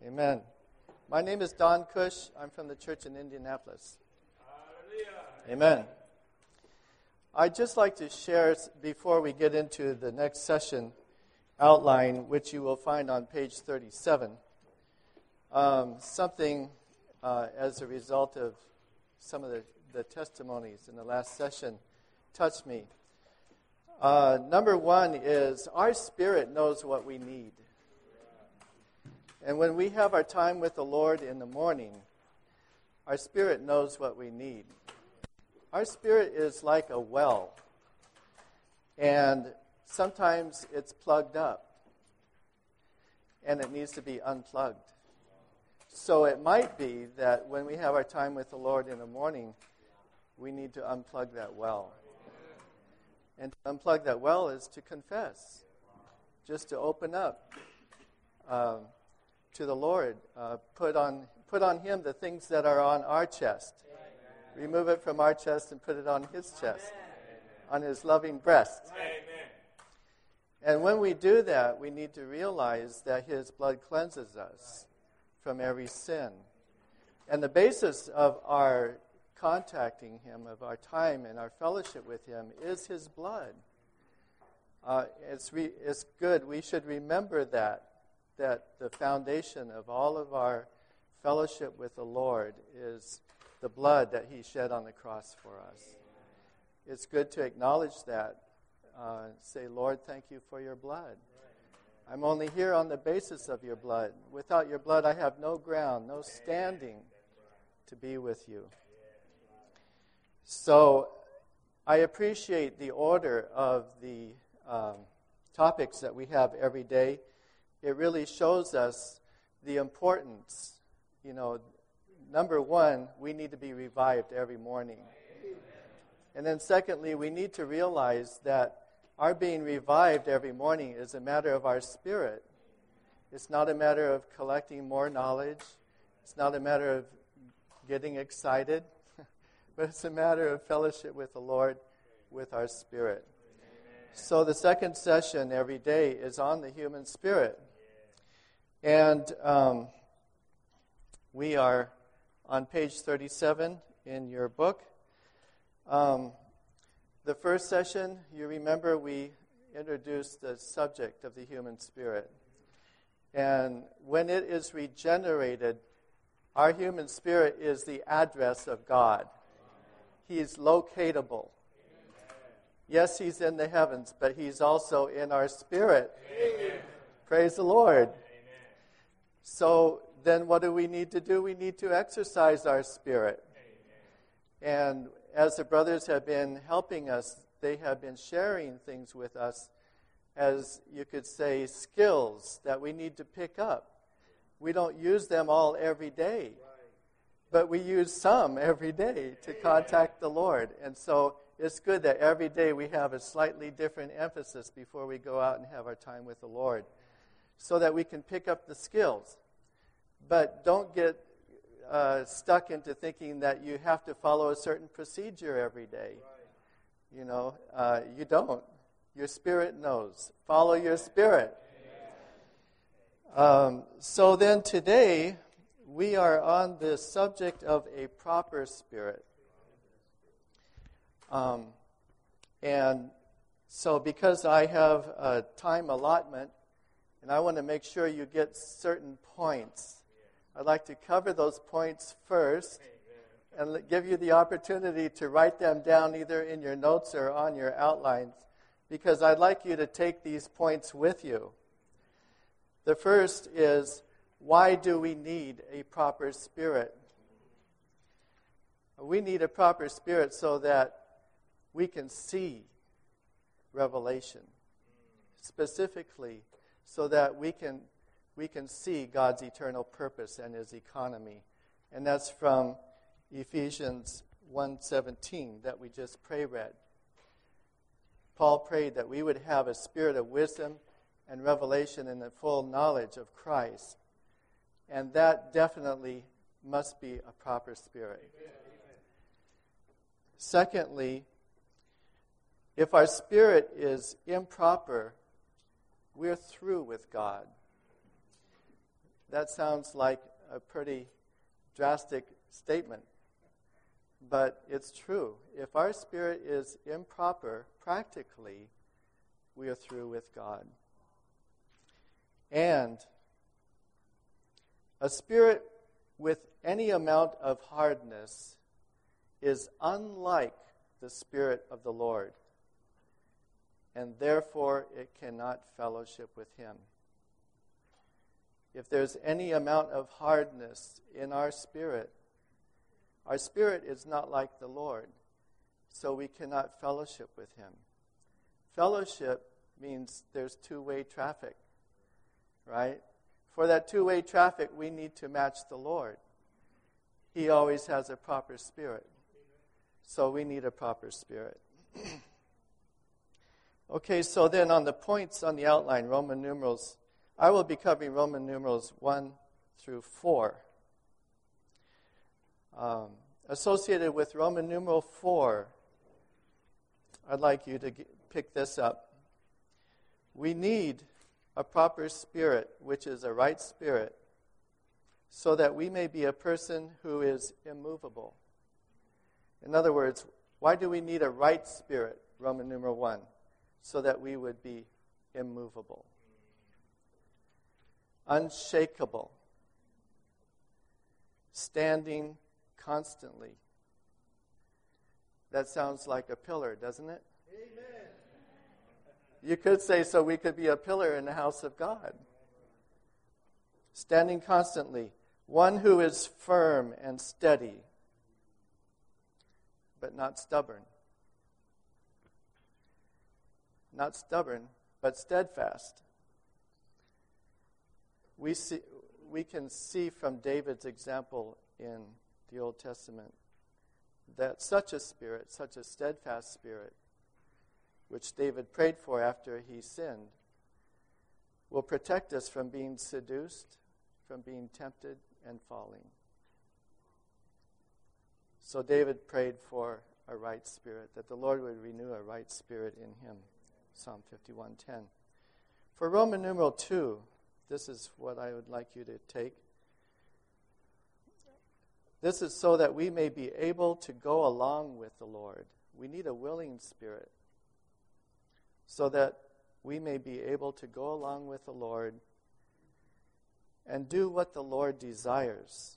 Amen. My name is Don Cush. I'm from the church in Indianapolis. Hallelujah. Amen. I'd just like to share, before we get into the next session outline, which you will find on page 37, something as a result of some of the testimonies in the last session touched me. Number one is our spirit knows what we need. And when we have our time with the Lord in the morning, our spirit knows what we need. Our spirit is like a well, and sometimes it's plugged up, and it needs to be unplugged. So it might be that when we have our time with the Lord in the morning, we need to unplug that well. And to unplug that well is to confess, just to open up to the Lord. Put on Him the things that are on our chest. Remove it from our chest and put it on His chest, on His loving breast. And when we do that, we need to realize that His blood cleanses us from every sin. And the basis of our contacting Him, of our time and our fellowship with Him, is His blood. It's good. We should remember that the foundation of all of our fellowship with the Lord is the blood that He shed on the cross for us. It's good to acknowledge that. Say, Lord, thank you for your blood. I'm only here on the basis of your blood. Without your blood, I have no ground, no standing to be with you. So I appreciate the order of the topics that we have every day. It really shows us the importance. Number one, we need to be revived every morning. And then secondly, we need to realize that our being revived every morning is a matter of our spirit. It's not a matter of collecting more knowledge. It's not a matter of getting excited. But it's a matter of fellowship with the Lord with our spirit. So the second session every day is on the human spirit. And we are on page 37 in your book. The first session, you remember we introduced the subject of the human spirit. And when it is regenerated, our human spirit is the address of God. He is locatable. Yes, He's in the heavens, but He's also in our spirit. Amen. Praise the Lord. Amen. So then what do we need to do? We need to exercise our spirit. Amen. And as the brothers have been helping us, they have been sharing things with us as, you could say, skills that we need to pick up. We don't use them all every day, but we use some every day to contact the Lord. And so it's good that every day we have a slightly different emphasis before we go out and have our time with the Lord, so that we can pick up the skills. But don't get stuck into thinking that you have to follow a certain procedure every day. You don't. Your spirit knows. Follow your spirit. So then today, we are on the subject of a proper spirit. And so because I have a time allotment, and I want to make sure you get certain points, I'd like to cover those points first and give you the opportunity to write them down either in your notes or on your outlines, because I'd like you to take these points with you. The first is, why do we need a proper spirit? We need a proper spirit so that we can see revelation, specifically so that we can see God's eternal purpose and His economy. And that's from Ephesians 1:17 that we just read. Paul prayed that we would have a spirit of wisdom and revelation in the full knowledge of Christ. And that definitely must be a proper spirit. Amen. Secondly, if our spirit is improper, we're through with God. that sounds like a pretty drastic statement, but it's true. If our spirit is improper, practically, we are through with God. And a spirit with any amount of hardness is unlike the Spirit of the Lord, and therefore it cannot fellowship with Him. If there's any amount of hardness in our spirit is not like the Lord, so we cannot fellowship with Him. Fellowship means there's two-way traffic, right? For that two-way traffic, we need to match the Lord. He always has a proper spirit. So we need a proper spirit. Okay, so then on the points on the outline, Roman numerals, I will be covering Roman numerals 1 through 4. Associated with Roman numeral 4, I'd like you to pick this up. We need a proper spirit, which is a right spirit, so that we may be a person who is immovable. In other words, why do we need a right spirit, Roman numeral 1? So that we would be immovable, unshakable, standing constantly. That sounds like a pillar, doesn't it? Amen. You could say so we could be a pillar in the house of God. Standing constantly, one who is firm and steady, but not stubborn. Not stubborn, but steadfast. We can see from David's example in the Old Testament that such a spirit, such a steadfast spirit, which David prayed for after he sinned, will protect us from being seduced, from being tempted and falling. So David prayed for a right spirit, that the Lord would renew a right spirit in him. Psalm 51:10. For Roman numeral 2, this is what I would like you to take. This is so that we may be able to go along with the Lord. We need a willing spirit so that we may be able to go along with the Lord and do what the Lord desires.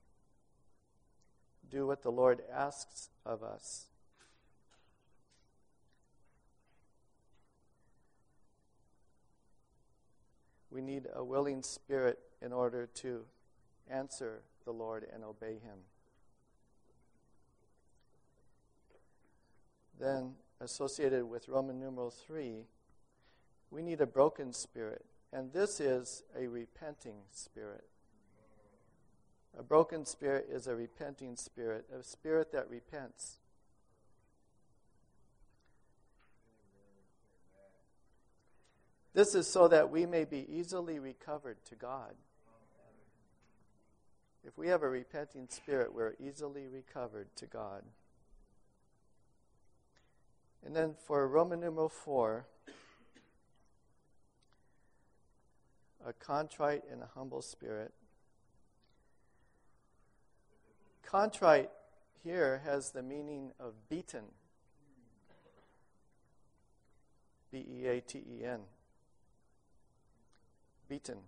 Do what the Lord asks of us. We need a willing spirit in order to answer the Lord and obey Him. Then, associated with Roman numeral 3, we need a broken spirit. And this is a repenting spirit. A broken spirit is a repenting spirit, a spirit that repents. This is so that we may be easily recovered to God. If we have a repenting spirit, we're easily recovered to God. And then for Roman numeral 4, a contrite and a humble spirit. Contrite here has the meaning of beaten. B-E-A-T-E-N. Beaten.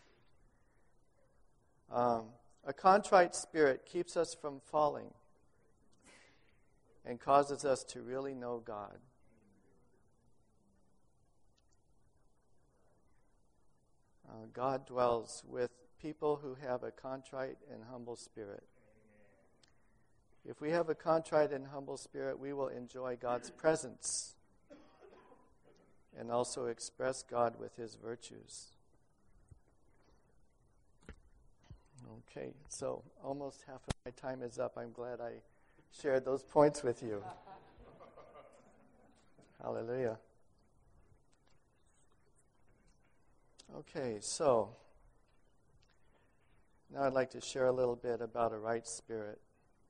A contrite spirit keeps us from falling and causes us to really know God. God dwells with people who have a contrite and humble spirit. If we have a contrite and humble spirit, we will enjoy God's presence and also express God with His virtues. Okay, so almost half of my time is up. I'm glad I shared those points with you. Hallelujah. Okay, so now I'd like to share a little bit about a right spirit.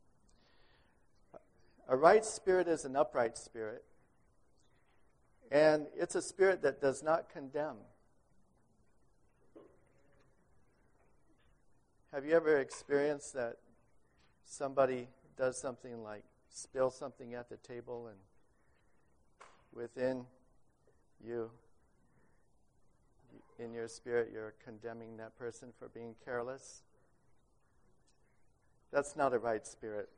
A right spirit is an upright spirit, and it's a spirit that does not condemn. have you ever experienced that somebody does something like spill something at the table, and within you, in your spirit, you're condemning that person for being careless? That's not a right spirit.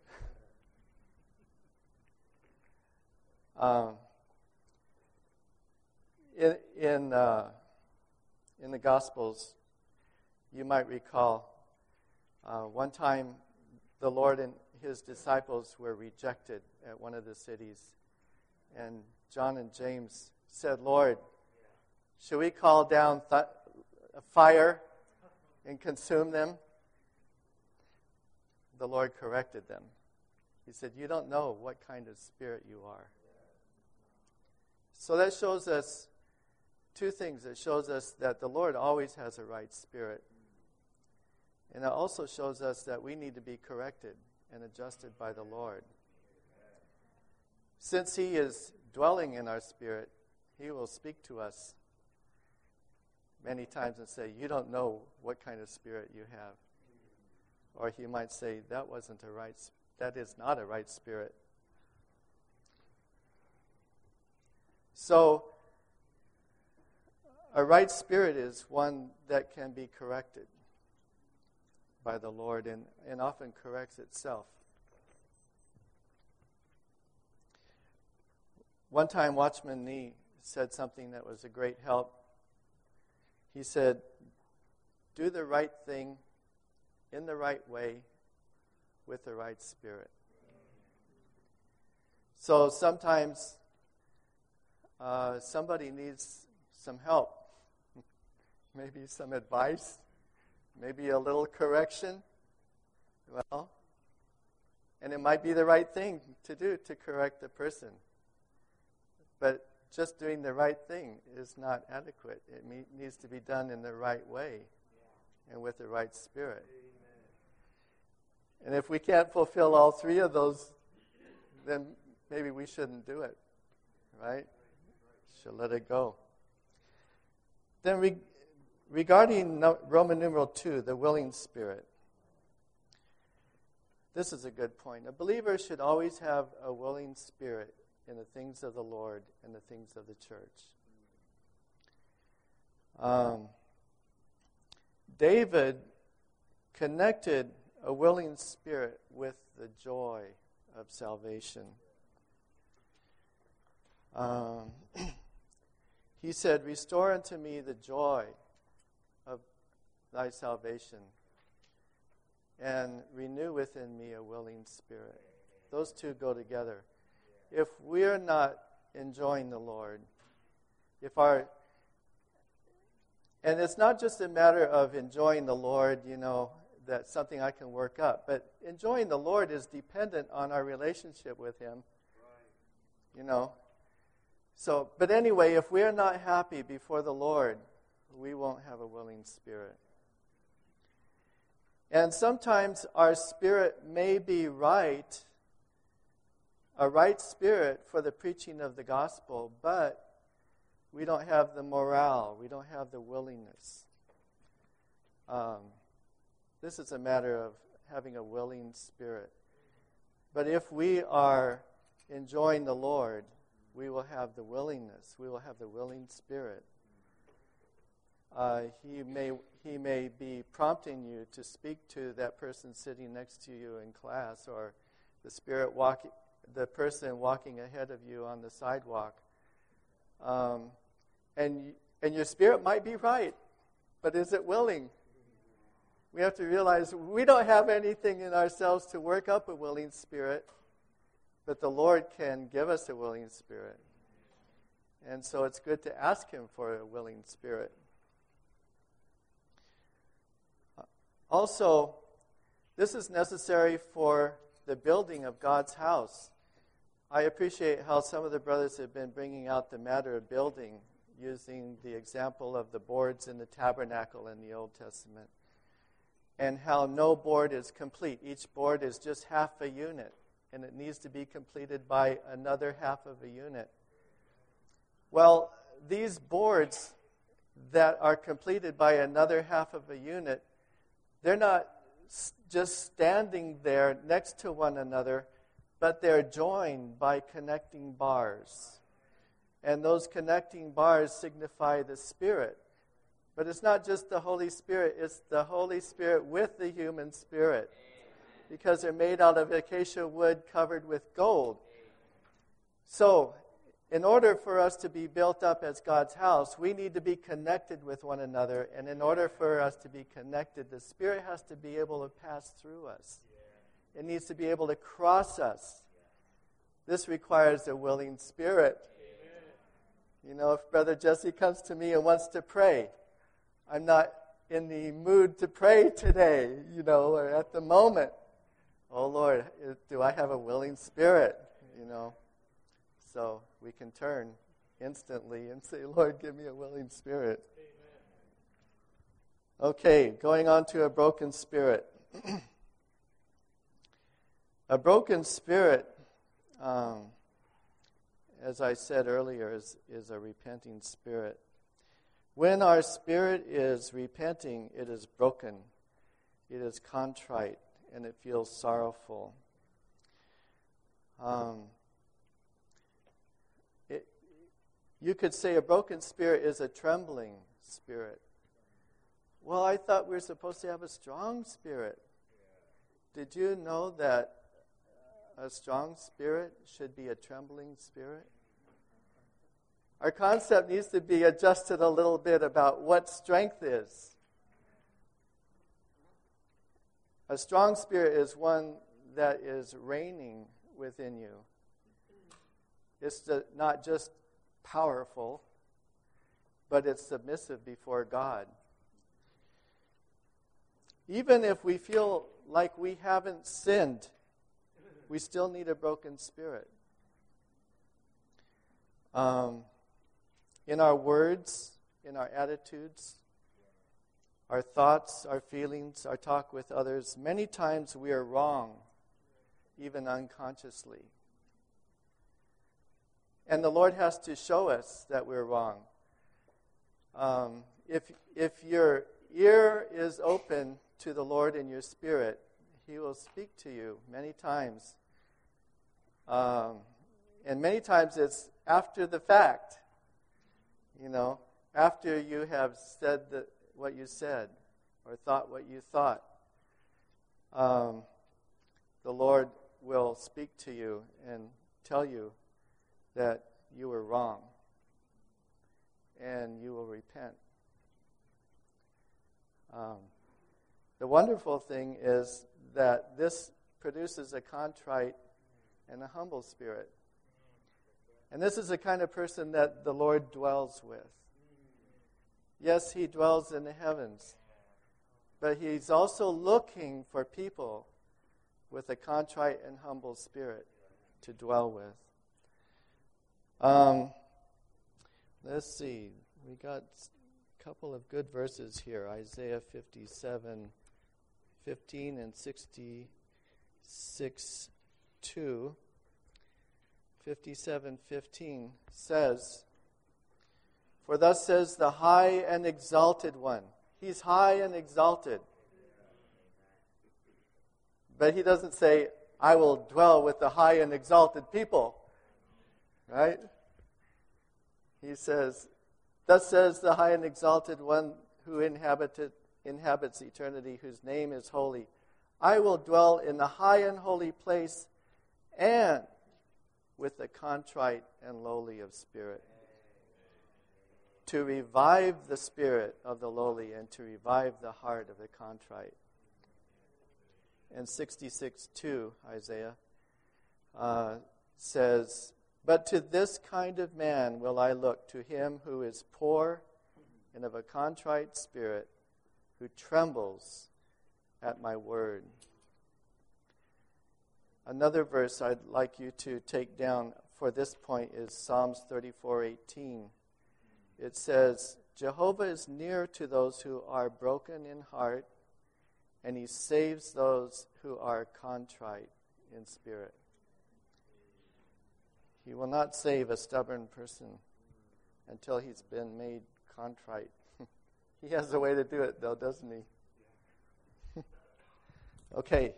In the Gospels, you might recall one time the Lord and his disciples were rejected at one of the cities, and John and James said, "Lord, should we call down a fire and consume them?" The Lord corrected them. He said, "You don't know what kind of spirit you are." So that shows us two things. It shows us that the Lord always has a right spirit. And it also shows us that we need to be corrected and adjusted by the Lord. Since he is dwelling in our spirit, he will speak to us many times and say, "You don't know what kind of spirit you have." Or he might say, that is not a right spirit. So, a right spirit is one that can be corrected by the Lord and often corrects itself. One time, Watchman Nee said something that was a great help. He said, "Do the right thing in the right way with the right spirit." So sometimes somebody needs some help, maybe some advice, maybe a little correction. Well, and it might be the right thing to do to correct the person. But just doing the right thing is not adequate. It needs to be done in the right way and with the right spirit. And if we can't fulfill all three of those, then maybe we shouldn't do it, right? Should let it go. Then regarding Roman numeral 2, the willing spirit, this is a good point. A believer should always have a willing spirit in the things of the Lord and the things of the church. David connected a willing spirit with the joy of salvation. He said, "Restore unto me the joy of thy salvation, and renew within me a willing spirit." Those two go together. If we're not enjoying the Lord, and it's not just a matter of enjoying the Lord, that's something I can work up, but enjoying the Lord is dependent on our relationship with him, So, but anyway, if we're not happy before the Lord, we won't have a willing spirit. And sometimes our spirit may be right, a right spirit for the preaching of the gospel, but we don't have the morale, we don't have the willingness. This is a matter of having a willing spirit. But if we are enjoying the Lord, we will have the willingness. We will have the willing spirit. He may be prompting you to speak to that person sitting next to you in class, or the person walking ahead of you on the sidewalk. And your spirit might be right, but is it willing? We have to realize we don't have anything in ourselves to work up a willing spirit, but the Lord can give us a willing spirit. And so it's good to ask him for a willing spirit. Also, this is necessary for the building of God's house. I appreciate how some of the brothers have been bringing out the matter of building, using the example of the boards in the tabernacle in the Old Testament, and how no board is complete. Each board is just half a unit, and it needs to be completed by another half of a unit. Well, these boards that are completed by another half of a unit, they're not just standing there next to one another, but they're joined by connecting bars. And those connecting bars signify the Spirit. But it's not just the Holy Spirit, it's the Holy Spirit with the human spirit. Because they're made out of acacia wood covered with gold. So, in order for us to be built up as God's house, we need to be connected with one another. And in order for us to be connected, the Spirit has to be able to pass through us. It needs to be able to cross us. This requires a willing spirit. You know, if Brother Jesse comes to me and wants to pray, I'm not in the mood to pray today, you know, or at the moment. Oh, Lord, do I have a willing spirit, you know? So we can turn instantly and say, Lord, give me a willing spirit. Amen. Okay, going on to a broken spirit. A broken spirit, as I said earlier, is a repenting spirit. When our spirit is repenting, it is broken, it is contrite, and it feels sorrowful. You could say a broken spirit is a trembling spirit. Well, I thought we were supposed to have a strong spirit. Did you know that a strong spirit should be a trembling spirit? Our concept needs to be adjusted a little bit about what strength is. A strong spirit is one that is reigning within you. It's not just powerful, but it's submissive before God. Even if we feel like we haven't sinned, we still need a broken spirit. In our words, in our attitudes, our thoughts, our feelings, our talk with others, many times we are wrong, even unconsciously. And the Lord has to show us that we're wrong. If your ear is open to the Lord in your spirit, He will speak to you many times. And many times it's after the fact. You know, after you have said what you said or thought what you thought. The Lord will speak to you and tell you that you were wrong, and you will repent. The wonderful thing is that this produces a contrite and a humble spirit. And this is the kind of person that the Lord dwells with. Yes, He dwells in the heavens, but He's also looking for people with a contrite and humble spirit to dwell with. Let's see. We got a couple of good verses here. Isaiah 57:15 and 66:2. 57:15 says, "For thus says the high and exalted one." He's high and exalted. But He doesn't say, "I will dwell with the high and exalted people." Right? He says, "Thus says the high and exalted one who inhabits eternity, whose name is holy. I will dwell in the high and holy place and with the contrite and lowly of spirit, to revive the spirit of the lowly and to revive the heart of the contrite." And 66:2, Isaiah, says, "But to this kind of man will I look, to him who is poor and of a contrite spirit, who trembles at my word." Another verse I'd like you to take down for this point is Psalms 34:18. It says, "Jehovah is near to those who are broken in heart, and He saves those who are contrite in spirit." He will not save a stubborn person until he's been made contrite. He has a way to do it, though, doesn't He? Okay.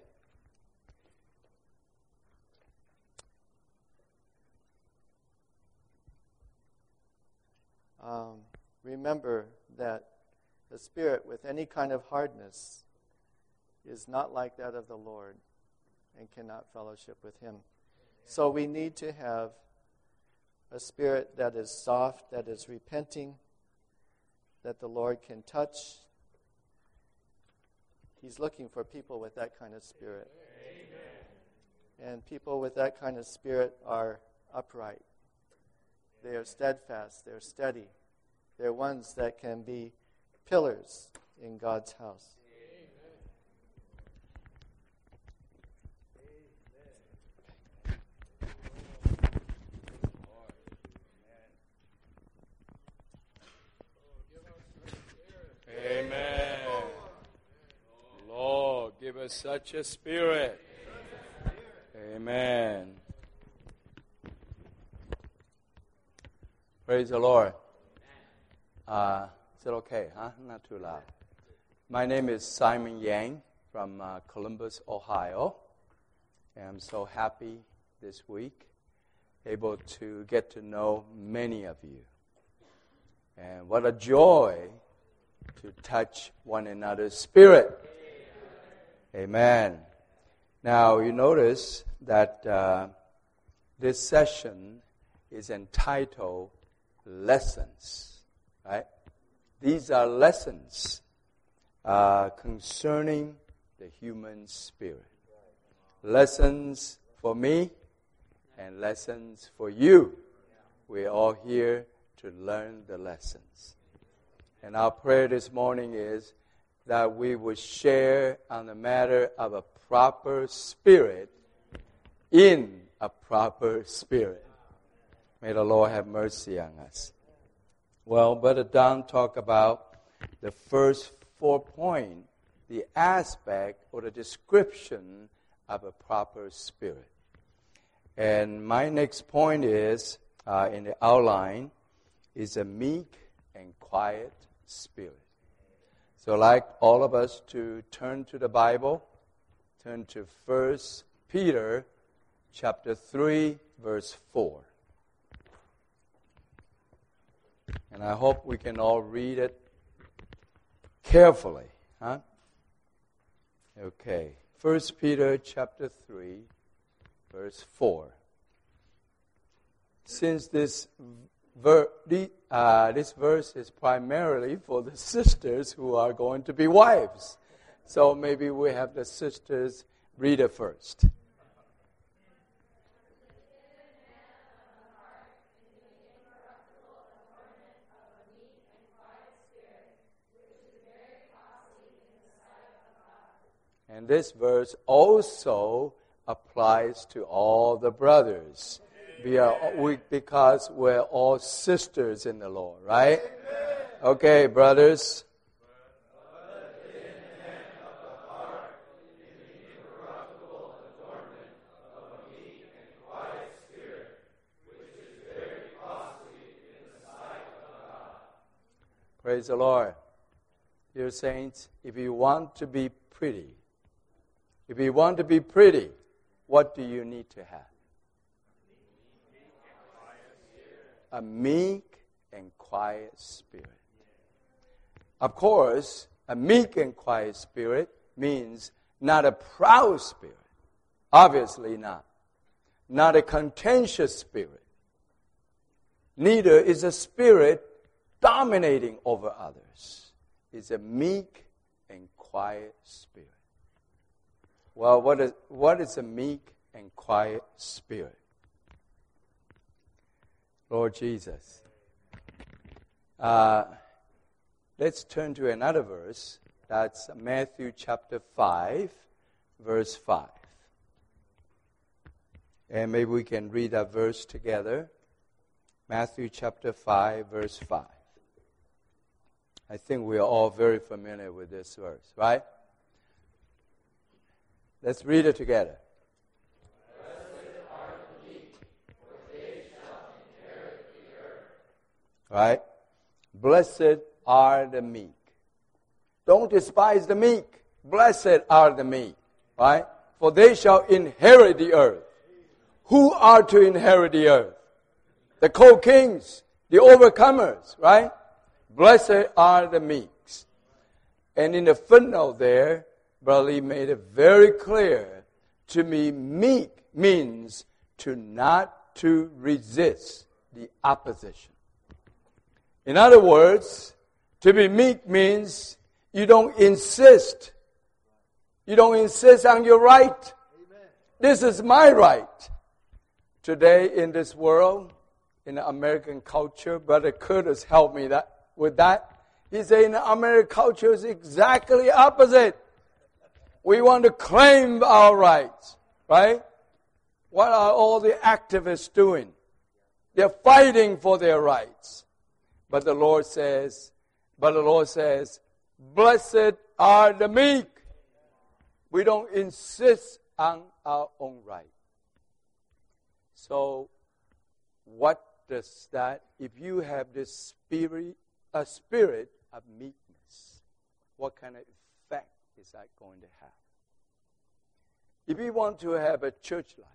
Remember that the spirit with any kind of hardness is not like that of the Lord and cannot fellowship with him. So we need to have a spirit that is soft, that is repenting, that the Lord can touch. He's looking for people with that kind of spirit. Amen. And people with that kind of spirit are upright. They are steadfast. They're steady. They're ones that can be pillars in God's house. Amen. Lord, give us such a spirit. Amen. Praise the Lord. Is it okay, huh? Not too loud. My name is Simon Yang from Columbus, Ohio. And I'm so happy this week, able to get to know many of you. And what a joy to touch one another's spirit. Amen. Now, you notice that this session is entitled Lessons, right? These are lessons concerning the human spirit. Lessons for me and lessons for you. We're all here to learn the lessons. And our prayer this morning is that we would share on the matter of a proper spirit in a proper spirit. May the Lord have mercy on us. Well, Brother Don talked about the first 4 points, the aspect or the description of a proper spirit. And my next point is, in the outline, is a meek and quiet spirit. So I'd like all of us to turn to the Bible, turn to 1 Peter chapter 3, verse 4. And I hope we can all read it carefully. Huh? Okay. 1 Peter chapter 3, verse 4. Since this verse is primarily for the sisters who are going to be wives. So maybe we have the sisters read it first. And this verse also applies to all the brothers. Because we're all sisters in the Lord, right? Okay, brothers. Praise the Lord. Dear saints, if you want to be pretty, what do you need to have? A meek and quiet spirit. Of course, a meek and quiet spirit means not a proud spirit. Obviously not. Not a contentious spirit. Neither is a spirit dominating over others. It's a meek and quiet spirit. Well, what is a meek and quiet spirit? Lord Jesus. Let's turn to another verse. That's Matthew chapter 5, verse 5. And maybe we can read that verse together. Matthew chapter 5, verse 5. I think we are all very familiar with this verse, right? Let's read it together. Blessed are the meek, for they shall inherit the earth. Right? Blessed are the meek. Don't despise the meek. Blessed are the meek. Right? For they shall inherit the earth. Who are to inherit the earth? The co-kings, the overcomers, right? Blessed are the meeks. And in the footnote there, Brother Lee made it very clear to me, meek means to not to resist the opposition. In other words, to be meek means you don't insist. You don't insist on your right. Amen. This is my right. Today in this world, in the American culture, Brother Curtis helped me with that. He said in the American culture is exactly opposite. We want to claim our rights, right? What are all the activists doing? They're fighting for their rights. But the Lord says, blessed are the meek. We don't insist on our own right. So, what does that, if you have this a spirit of meekness, what kind of effect is that going to have? If you want to have a church life,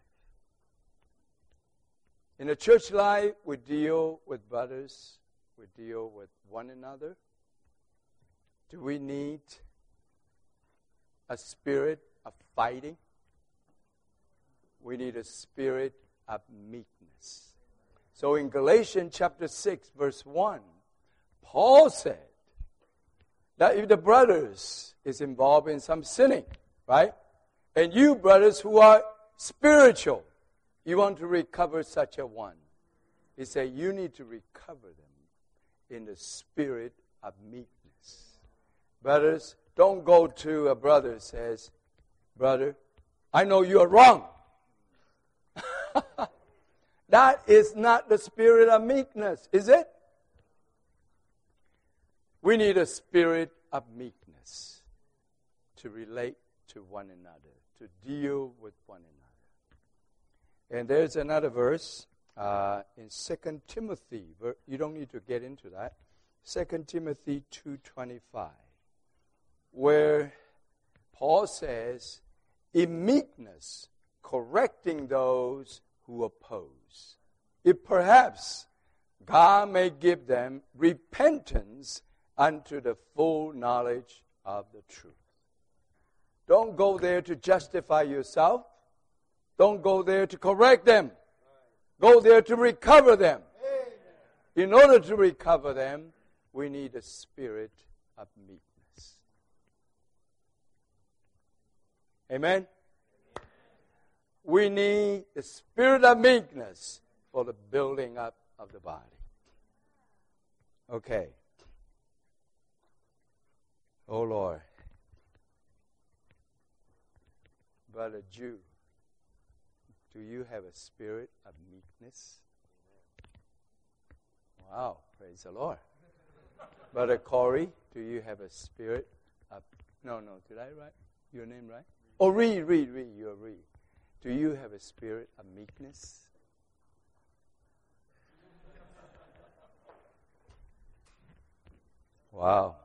in a church life, we deal with brothers, we deal with one another. Do we need a spirit of fighting? We need a spirit of meekness. So in Galatians chapter 6, verse 1, Paul said that if the brothers is involved in some sinning, right? And you brothers who are spiritual, you want to recover such a one. He said you need to recover them in the spirit of meekness. Brothers, don't go to a brother who says, brother, I know you are wrong. That is not the spirit of meekness, is it? We need a spirit of meekness to relate to one another, to deal with one another. And there's another verse in 2 Timothy. You don't need to get into that. 2 Timothy 2:25, where Paul says, in meekness, correcting those who oppose, if perhaps God may give them repentance unto the full knowledge of the truth. Don't go there to justify yourself. Don't go there to correct them. Go there to recover them. In order to recover them, we need a spirit of meekness. Amen? We need the spirit of meekness for the building up of the body. Okay. Oh Lord. Brother Jew, do you have a spirit of meekness? Wow, praise the Lord. Brother Corey, do you have a spirit of... No, did I write your name right? Oh, Reed, you're Reed. Do you have a spirit of meekness? Wow.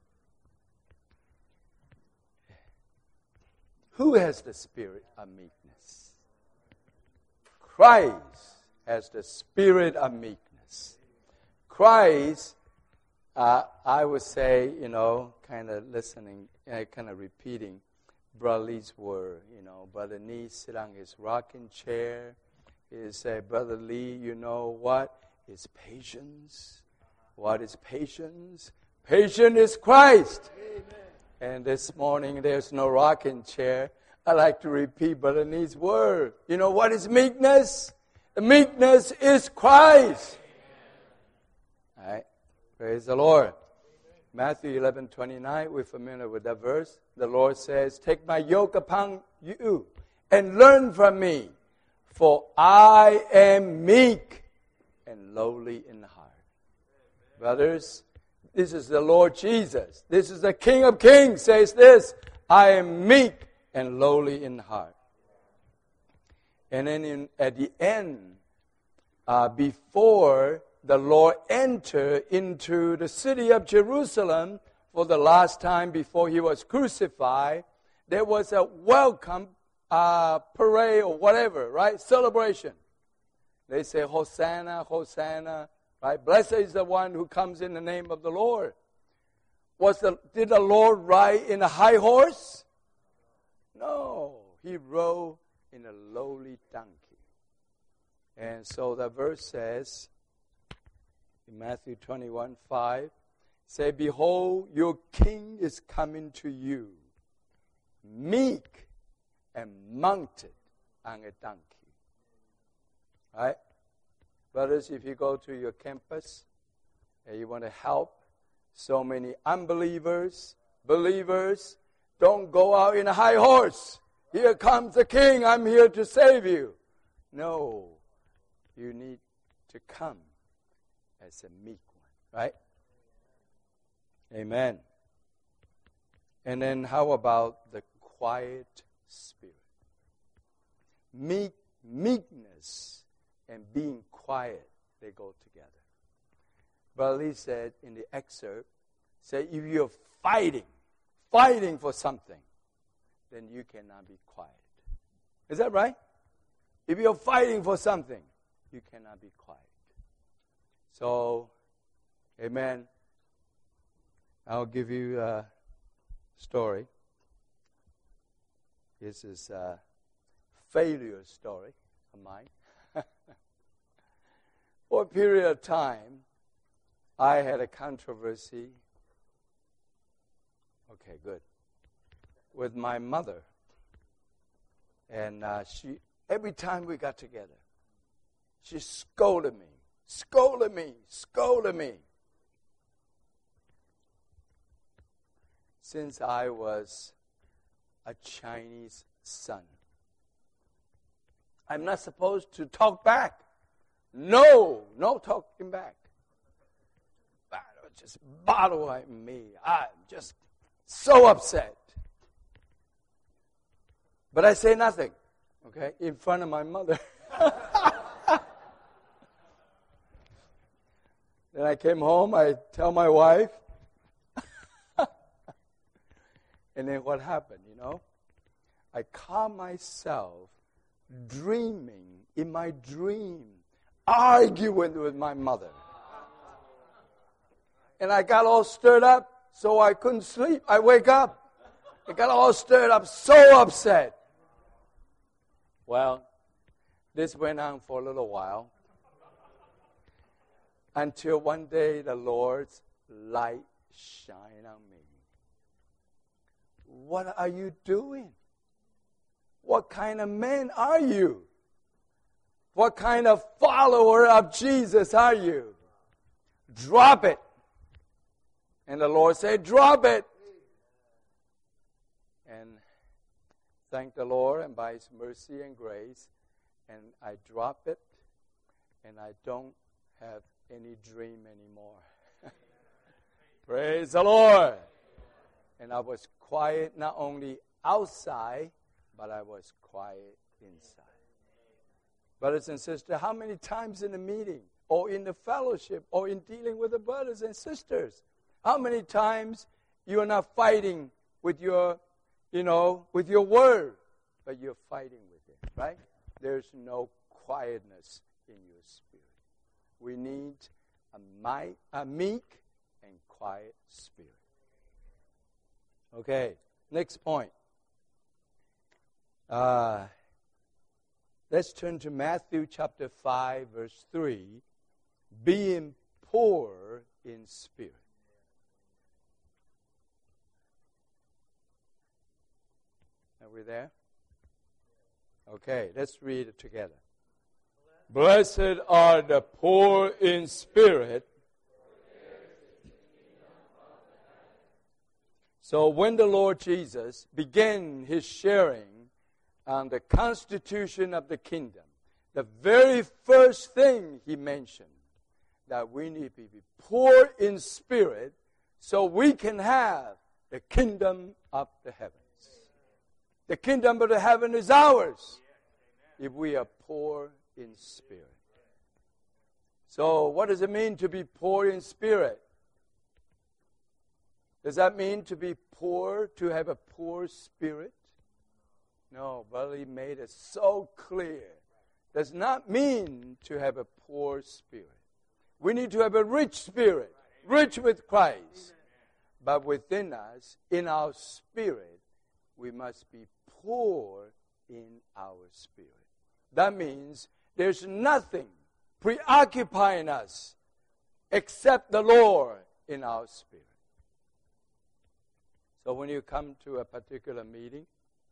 Who has the spirit of meekness? Christ has the spirit of meekness. Christ, I would say, kind of listening, kind of repeating Brother Lee's word. Brother Lee sit on his rocking chair. He said, Brother Lee, you know what is patience? What is patience? Patience is Christ. Amen. And this morning, there's no rocking chair. I like to repeat Brother Lee's word. You know what is meekness? The meekness is Christ. All right. Praise the Lord. Matthew 11:29, we're familiar with that verse. The Lord says, take my yoke upon you and learn from me, for I am meek and lowly in heart. Brothers, this is the Lord Jesus. This is the King of Kings says this, I am meek and lowly in heart. And then at the end, before the Lord entered into the city of Jerusalem for the last time before he was crucified, there was a welcome parade or whatever, right? Celebration. They say, Hosanna, Hosanna, right? Blessed is the one who comes in the name of the Lord. Did the Lord ride in a high horse? No. He rode in a lowly donkey. And so the verse says, in Matthew 21:5, say, behold, your king is coming to you, meek and mounted on a donkey. Right? Brothers, if you go to your campus and you want to help so many unbelievers, believers, don't go out in a high horse. Here comes the king, I'm here to save you. No, you need to come as a meek one, right? Amen. And then how about the quiet spirit? Meekness and being quiet, they go together. Brother Lee said in the excerpt, say if you're fighting for something, then you cannot be quiet. Is that right? If you're fighting for something, you cannot be quiet. So, amen. I'll give you a story. This is a failure story of mine. For a period of time, I had a controversy. Okay, good. With my mother. And she, every time we got together, she scolded me. Since I was a Chinese son. I'm not supposed to talk back. No talking back. Just bottle at me. I'm just so upset. But I say nothing, okay, in front of my mother. Then I came home, I tell my wife. And then what happened, I caught myself dreaming, in my dream, arguing with my mother. And I got all stirred up, so I couldn't sleep. I wake up. I got all stirred up, so upset. Well, this went on for a little while. Until one day the Lord's light shined on me. What are you doing? What kind of man are you? What kind of follower of Jesus are you? Drop it. And the Lord said, drop it. And thank the Lord, and by His mercy and grace, and I drop it, and I don't have any dream anymore. Praise the Lord. And I was quiet not only outside, but I was quiet inside. Brothers and sisters, how many times in a meeting, or in the fellowship, or in dealing with the brothers and sisters, how many times you are not fighting with your, with your word, but you're fighting with it, right? There's no quietness in your spirit. We need a meek and quiet spirit. Okay, next point. Let's turn to Matthew chapter 5, verse 3. Being poor in spirit. Are we there? Okay, let's read it together. Blessed are the poor in spirit. So when the Lord Jesus began His sharing on the constitution of the kingdom, the very first thing He mentioned, that we need to be poor in spirit so we can have the kingdom of the heavens. The kingdom of the heaven is ours if we are poor in spirit. So what does it mean to be poor in spirit? Does that mean to be poor, to have a poor spirit? No, Brother Lee made it so clear. Does not mean to have a poor spirit. We need to have a rich spirit, rich with Christ. But within us, in our spirit, we must be poor in our spirit. That means there's nothing preoccupying us except the Lord in our spirit. So when you come to a particular meeting,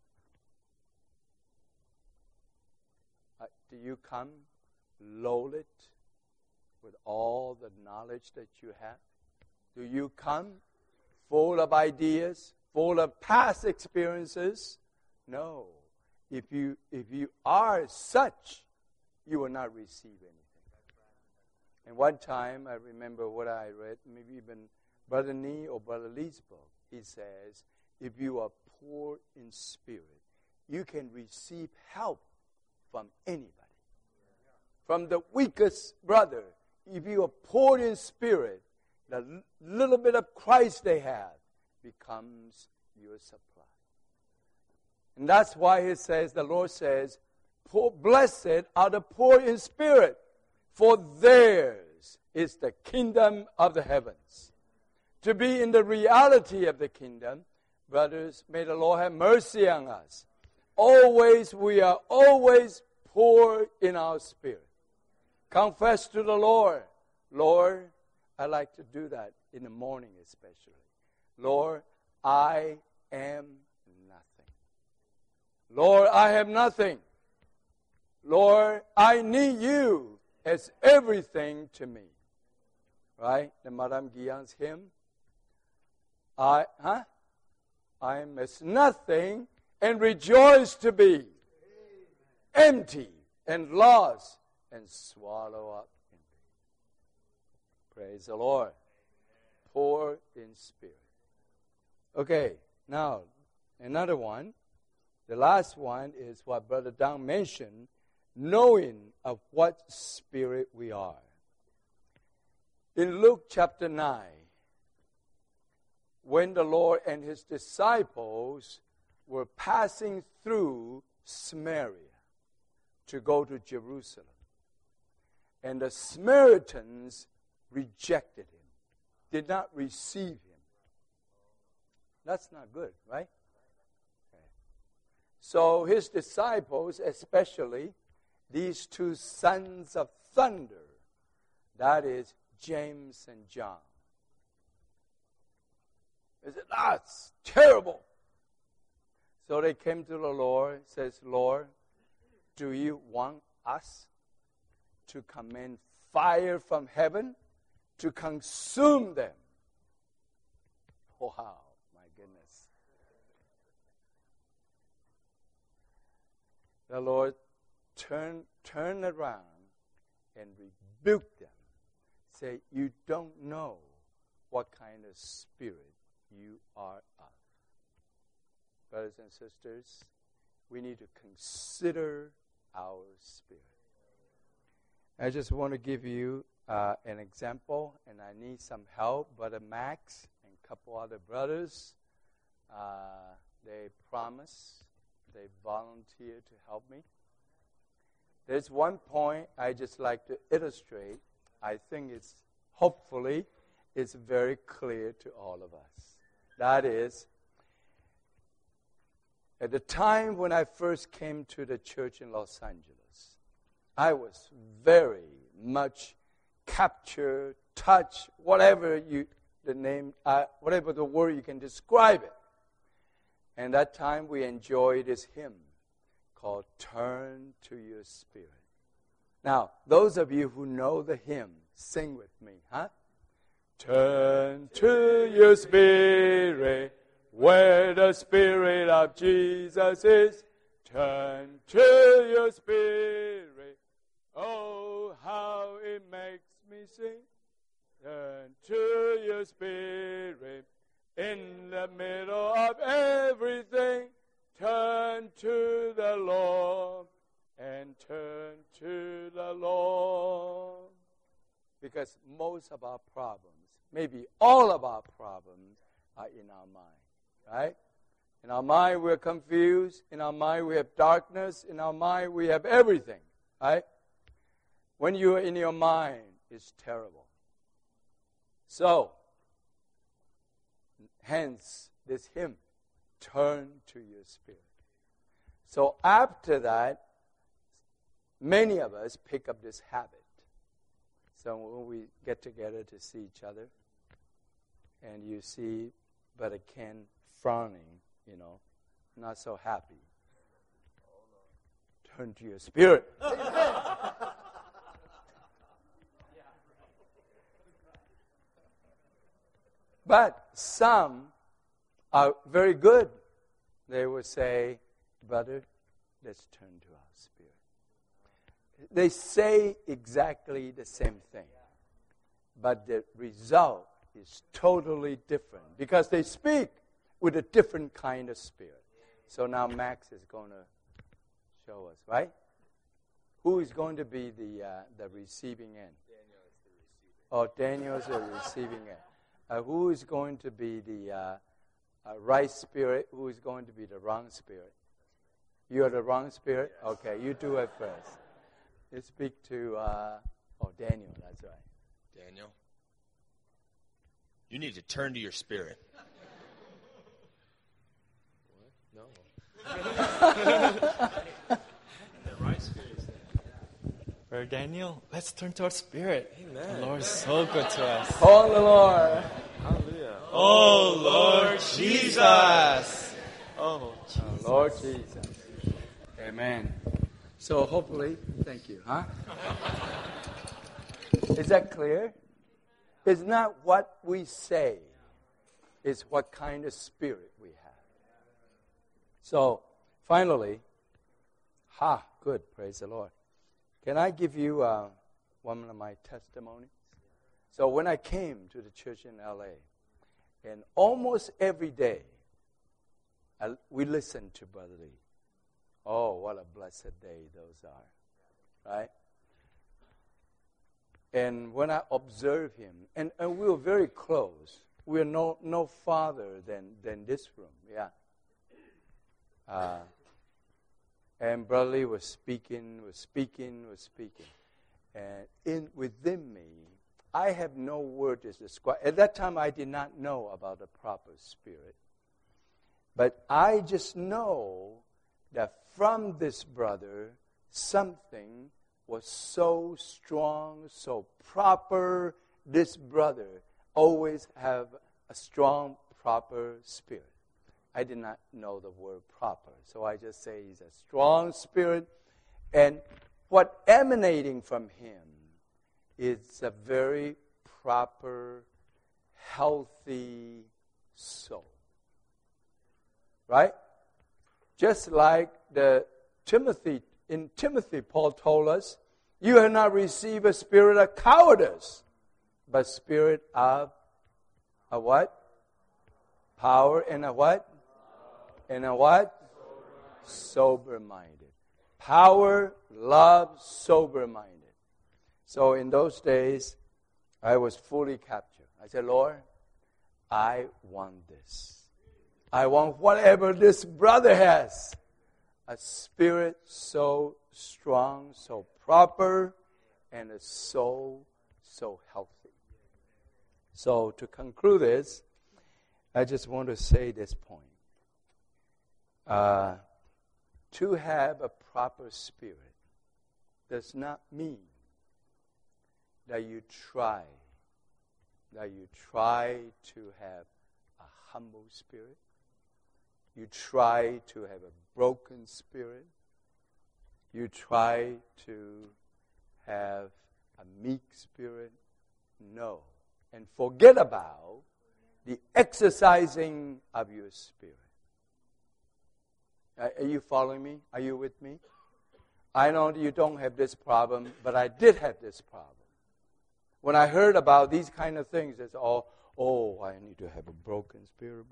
do you come loaded with all the knowledge that you have? Do you come full of ideas, full of past experiences? No. If you are such, you will not receive anything. And one time, I remember what I read, maybe even Brother Nee or Brother Lee's book. He says, if you are poor in spirit, you can receive help from anybody. From the weakest brother, if you are poor in spirit, the little bit of Christ they have becomes your supply. And that's why he says, the Lord says, blessed are the poor in spirit, for theirs is the kingdom of the heavens. To be in the reality of the kingdom, brothers, may the Lord have mercy on us. We are always poor in our spirit. Confess to the Lord. Lord, I like to do that in the morning especially. Lord, I am nothing. Lord, I have nothing. Lord, I need you as everything to me. Right? The Madame Guillen's hymn. I am as nothing and rejoice to be empty and lost and swallow up in me. Praise the Lord. Poor in spirit. Okay, now another one. The last one is what Brother Dang mentioned, knowing of what spirit we are. In Luke chapter 9, when the Lord and his disciples were passing through Samaria to go to Jerusalem, and the Samaritans rejected him, did not receive him. That's not good, right? Okay. So his disciples, especially these two sons of thunder, that is James and John, they said, that's terrible. So they came to the Lord, says, Lord, do you want us to command fire from heaven to consume them? Wow, my goodness. The Lord turned around and rebuked them. Say, you don't know what kind of spirit you are of. Brothers and sisters, we need to consider our spirit. I just want to give you an example, and I need some help. Brother Max and a couple other brothers, they promise, they volunteer to help me. There's one point I just like to illustrate. I think hopefully it's very clear to all of us. That is, at the time when I first came to the church in Los Angeles, I was very much captured, touched, whatever the word you can describe it. And that time we enjoyed this hymn called Turn to Your Spirit. Now, those of you who know the hymn, sing with me, huh? Turn to your spirit, where the Spirit of Jesus is. Turn to your spirit, oh, how it makes me sing. Turn to your spirit, in the middle of everything. Turn to the Lord, and turn to the Lord. Because most of our problems, maybe all of our problems, are in our mind, right? In our mind, we're confused. In our mind, we have darkness. In our mind, we have everything. Right? When you're in your mind, it's terrible. So, hence this hymn, turn to your spirit. So after that, many of us pick up this habit. So when we get together to see each other, and you see Brother Ken frowning, not so happy. Turn to your spirit. But some are very good. They will say, brother, let's turn to our spirit. They say exactly the same thing. But the result is totally different because they speak with a different kind of spirit. So now Max is going to show us, right? Who is going to be the receiving end? Daniel is the receiving. Daniel is the receiving end. Who is going to be the right spirit? Who is going to be the wrong spirit? You are the wrong spirit? Yes. Okay, you do it first. You speak to Daniel, that's right. Daniel, you need to turn to your spirit. What? No. The right spirit is there. Brother Daniel, let's turn to our spirit. Amen. The Lord is so good to us. Call the Lord. Hallelujah. Oh, Lord Jesus. Oh, Lord Jesus. Amen. So hopefully, thank you, huh? Is that clear? It's not what we say. It's what kind of spirit we have. So, finally, good, praise the Lord. Can I give you one of my testimonies? So when I came to the church in L.A., and almost every day, we listened to Brother Lee. Oh, what a blessed day those are, right? And when I observe him, and we were very close. We are no farther than this room, yeah. And Brother Lee was speaking. And within me, I have no word to describe. At that time, I did not know about the proper spirit. But I just know that from this brother, something was so strong, so proper. This brother always have a strong, proper spirit. I did not know the word proper, so I just say he's a strong spirit. And what emanating from him is a very proper, healthy soul. Right? Just like in Timothy, Paul told us, you have not received a spirit of cowardice, but spirit of a what? Power and a what? And a what? Sober-minded. Power, love, sober-minded. So in those days, I was fully captured. I said, Lord, I want this. I want whatever this brother has. A spirit so strong, so proper, and a soul so healthy. So to conclude this, I just want to say this point. To have a proper spirit does not mean that you try to have a humble spirit. You try to have a broken spirit. You try to have a meek spirit. No. And forget about the exercising of your spirit. Are you following me? Are you with me? I know you don't have this problem, but I did have this problem. When I heard about these kind of things, it's all, I need to have a broken spirit.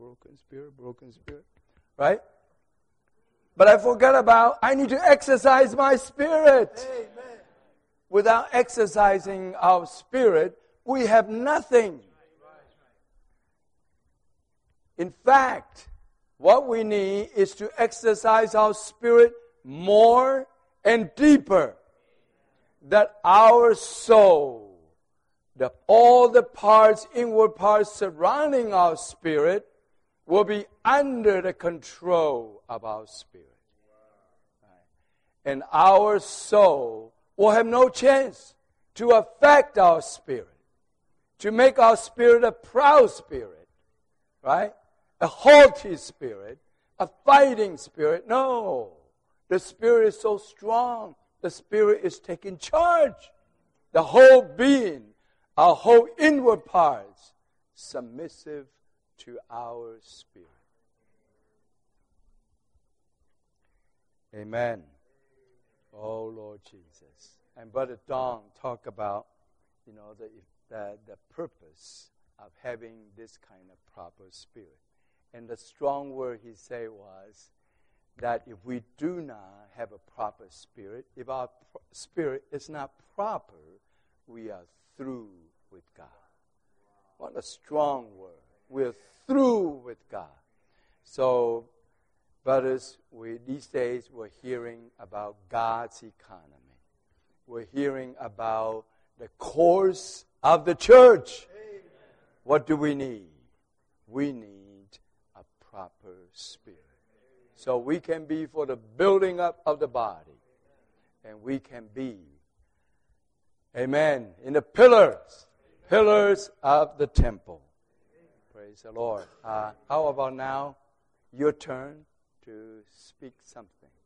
Right? But I forgot about, I need to exercise my spirit. Amen. Without exercising our spirit, we have nothing. In fact, What we need is to exercise our spirit more and deeper. That our soul, all the parts, inward parts surrounding our spirit, will be under the control of our spirit. And our soul will have no chance to affect our spirit, to make our spirit a proud spirit, right? A haughty spirit, a fighting spirit. No, the spirit is so strong. The spirit is taking charge. The whole being, our whole inward parts, submissive to our spirit. Amen. Oh, Lord Jesus. And Brother Don talked about, the purpose of having this kind of proper spirit. And the strong word he said was that if we do not have a proper spirit, if our spirit is not proper, we are through with God. What a strong word. We're through with God. So, brothers, these days we're hearing about God's economy. We're hearing about the course of the church. What do we need? We need a proper spirit. So we can be for the building up of the body. And we can be, amen, in the pillars of the temple. Praise the Lord. How about now? Your turn to speak something.